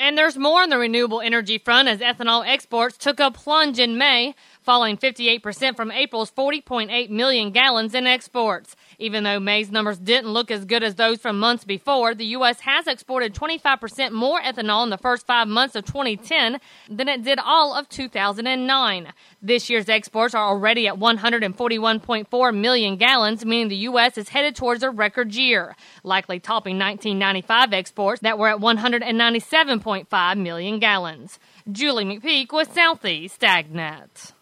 And there's more on the renewable energy front as ethanol exports took a plunge in May, falling 58% from April's 40.8 million gallons in exports. Even though May's numbers didn't look as good as those from months before, the U.S. has exported 25% more ethanol in the first 5 months of 2010 than it did all of 2009. This year's exports are already at 141.4 million gallons, meaning the U.S. is headed towards a record year, likely topping 1995 exports that were at 197.5 million gallons. Julie McPeak with Southeast AgNet.